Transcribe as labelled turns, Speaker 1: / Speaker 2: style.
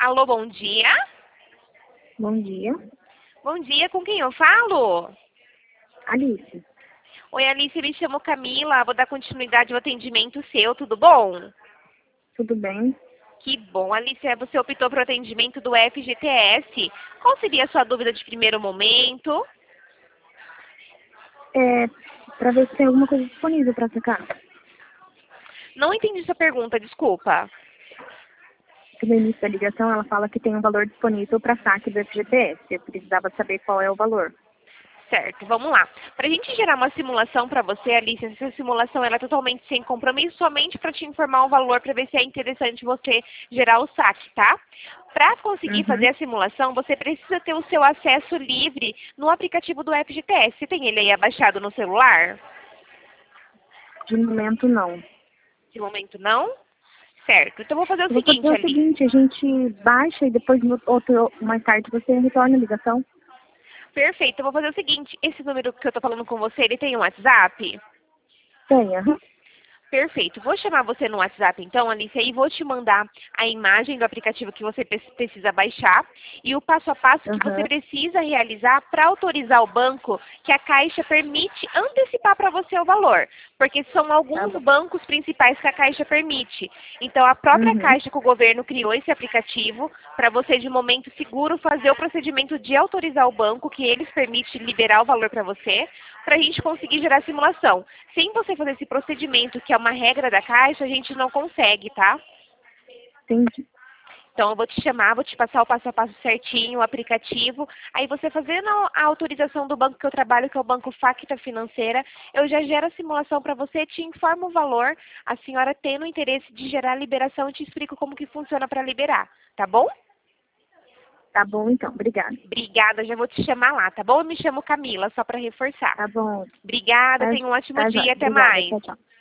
Speaker 1: Alô, bom dia.
Speaker 2: Bom dia.
Speaker 1: Bom dia, com quem eu falo?
Speaker 2: Alice.
Speaker 1: Oi, Alice, me chamo Camila, vou dar continuidade ao atendimento seu, tudo bom?
Speaker 2: Tudo bem?
Speaker 1: Que bom, Alice, você optou para o atendimento do FGTS. Qual seria a sua dúvida de primeiro momento?
Speaker 2: Para ver se tem alguma coisa disponível para sacar.
Speaker 1: Não entendi sua pergunta, desculpa.
Speaker 2: No início da ligação, ela fala que tem um valor disponível para saque do FGTS. Eu precisava saber qual é o valor.
Speaker 1: Certo, vamos lá. Para a gente gerar uma simulação para você, Alice, essa simulação ela é totalmente sem compromisso, somente para te informar o valor, para ver se é interessante você gerar o saque, tá? Para conseguir fazer a simulação, você precisa ter o seu acesso livre no aplicativo do FGTS. Você tem ele aí abaixado no celular?
Speaker 2: De momento, não.
Speaker 1: De momento, não? Certo. Então, vou fazer o
Speaker 2: Eu vou
Speaker 1: seguinte,
Speaker 2: fazer o
Speaker 1: Alice.
Speaker 2: seguinte, a gente baixa e depois, mais tarde, você retorna a ligação.
Speaker 1: Perfeito. Eu vou fazer o seguinte. Esse número que eu estou falando com você, ele tem um WhatsApp?
Speaker 2: Tem, aham.
Speaker 1: Perfeito. Vou chamar você no WhatsApp então, Alice, e vou te mandar a imagem do aplicativo que você precisa baixar e o passo a passo que você
Speaker 2: Aham.
Speaker 1: precisa realizar para autorizar o banco que a Caixa permite antecipar para você o valor. Porque são
Speaker 2: Tá
Speaker 1: alguns
Speaker 2: bom.
Speaker 1: bancos principais que a Caixa permite. Então, a própria
Speaker 2: Uhum.
Speaker 1: Caixa que o governo criou esse aplicativo para você, de momento seguro, fazer o procedimento de autorizar o banco, que eles permitem liberar o valor para você, para a gente conseguir gerar a simulação. Sem você fazer esse procedimento, que é uma regra da Caixa, a gente não consegue, tá?
Speaker 2: Entendi.
Speaker 1: Então, eu vou te chamar, vou te passar o passo a passo certinho, o aplicativo. Aí, você fazendo a autorização do banco que eu trabalho, que é o Banco Facta Financeira, eu já gero a simulação para você, te informo o valor. A senhora tendo interesse de gerar a liberação, eu te explico como que funciona para liberar, tá bom?
Speaker 2: Tá bom, então. Obrigada.
Speaker 1: Obrigada, já vou te chamar lá, tá bom? Eu me chamo Camila, só para reforçar.
Speaker 2: Tá bom.
Speaker 1: Obrigada,
Speaker 2: Tá,
Speaker 1: tenha um ótimo
Speaker 2: tá
Speaker 1: dia,
Speaker 2: jóia.
Speaker 1: até
Speaker 2: Obrigada.
Speaker 1: mais.
Speaker 2: Tchau, tchau.